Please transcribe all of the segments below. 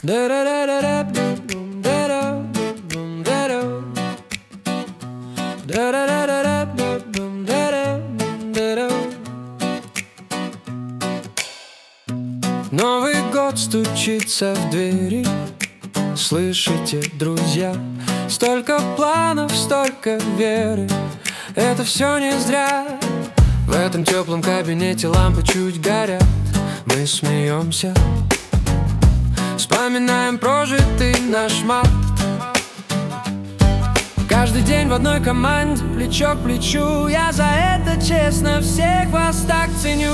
Новый год стучится в двери. Слышите, друзья? Столько планов, столько веры. Это все не зря. В этом теплом кабинете лампы чуть горят. Мы смеемся, вспоминаем прожитый наш март. Каждый день в одной команде, плечо к плечу. Я за это честно всех вас так ценю.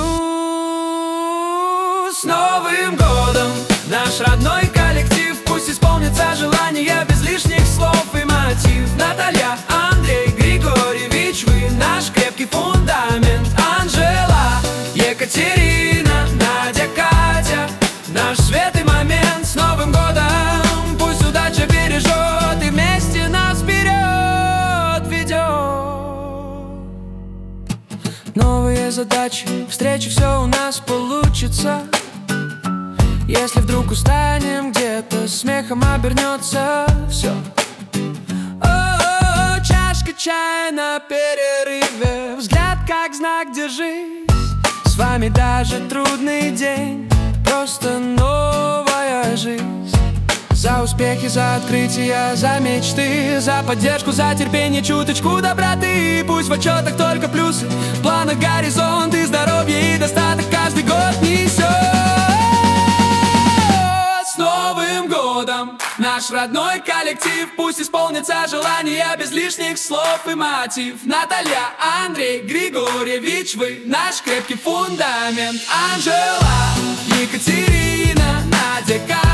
С Новым годом, наш родной коллектив. Пусть исполнится желание без лишних слов и мотив. Наталья, Андрей, Григорьевич, вы наш крепкий фундамент. Анжела, Екатерина, Надя, Катя, наш свет и момент. С Новым годом, пусть удача бережет и вместе нас вперед ведет. Новые задачи, встречи, все у нас получится. Если вдруг устанем где-то, смехом обернется все. О-о-о, чашка чая на перерыве, взгляд как знак «держись». С вами даже трудный день, просто новая жизнь. За успехи, за открытия, за мечты, за поддержку, за терпение, чуточку доброты. Пусть в отчетах только плюсы, в планах горизонт и здоровье, и достаток каждый год несет. С Новым годом, наш родной коллектив. Пусть исполнится желание без лишних слов и мотив. Наталья, Андрей, Григорьевич, вы наш крепкий фундамент. Анжела, Екатерина, Надя, Катя,